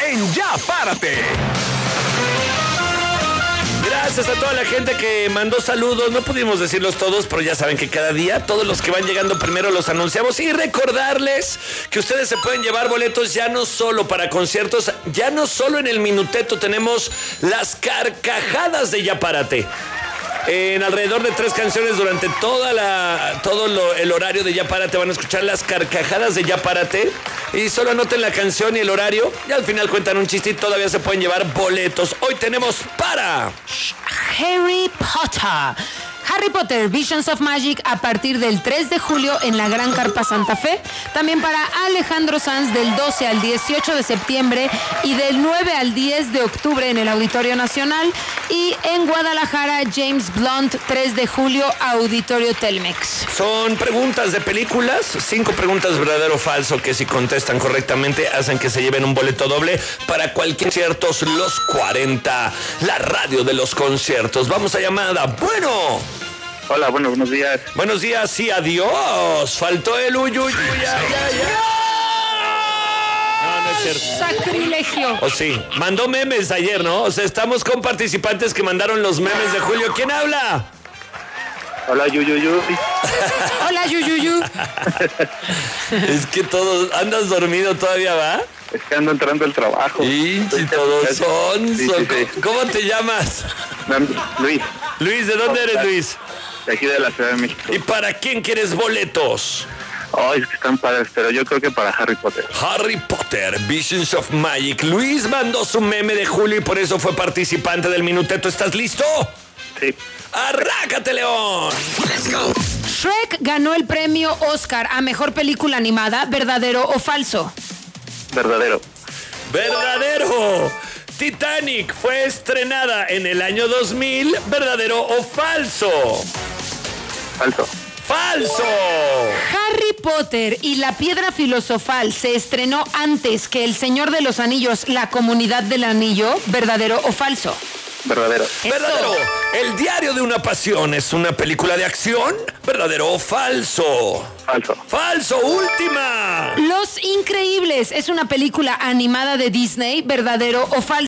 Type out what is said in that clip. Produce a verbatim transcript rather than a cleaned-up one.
en Ya Párate. Gracias a toda la gente que mandó saludos. No pudimos decirlos todos, pero ya saben que cada día todos los que van llegando primero los anunciamos. Y recordarles que ustedes se pueden llevar boletos ya no solo para conciertos, ya no solo en el Minuteto. Tenemos las carcajadas de Ya Párate. En alrededor de tres canciones durante toda la, todo lo, el horario de Ya Párate van a escuchar las carcajadas de Ya Párate. Y solo anoten la canción y el horario. Y al final cuentan un chiste y todavía se pueden llevar boletos. Hoy tenemos para Harry Potter. Harry Potter, Visions of Magic a partir del tres de julio en la Gran Carpa Santa Fe. También para Alejandro Sanz del doce al dieciocho de septiembre y del nueve al diez de octubre en el Auditorio Nacional. Y en Guadalajara, James Blunt, tres de julio, Auditorio Telmex. Son preguntas de películas, cinco preguntas verdadero o falso que si contestan correctamente hacen que se lleven un boleto doble para cualquier conciertos los cuarenta, la radio de los conciertos. Vamos a llamada. Bueno. Hola, bueno, buenos días. Buenos días, sí, adiós. Faltó el uyuy, ya, ya, ya. No, no es cierto. Sacrilegio. O sí, mandó memes ayer, ¿no? O sea, estamos con participantes que mandaron los memes de Julio. ¿Quién habla? Hola, Yuyuyu. Hola, Yuyuyu. Es que todos, ¿andas dormido todavía, va? Es que ando entrando al trabajo. Y todos son, sí, son sí, sí. ¿Cómo te llamas? Luis. Luis, ¿de dónde eres, Luis? De aquí de la Ciudad de México. ¿Y para quién quieres boletos? Oh, es que están padres, pero yo creo que para Harry Potter. Harry Potter, Visions of Magic. Luis mandó su meme de Julio y por eso fue participante del Minuteto. ¿Estás listo? Sí. ¡Arrácate, León! Let's go. Shrek ganó el premio Oscar a Mejor Película Animada, ¿verdadero o falso? Verdadero. ¡Verdadero! Titanic fue estrenada en el año dos mil, ¿verdadero o falso? Falso. ¡Falso! Harry Potter y la Piedra Filosofal se estrenó antes que El Señor de los Anillos, La Comunidad del Anillo, ¿verdadero o falso? Verdadero. ¡Verdadero! El Diario de una Pasión es una película de acción, ¿verdadero o falso? Falso. ¡Falso! ¡Última! Los Increíbles es una película animada de Disney, ¿verdadero o falso?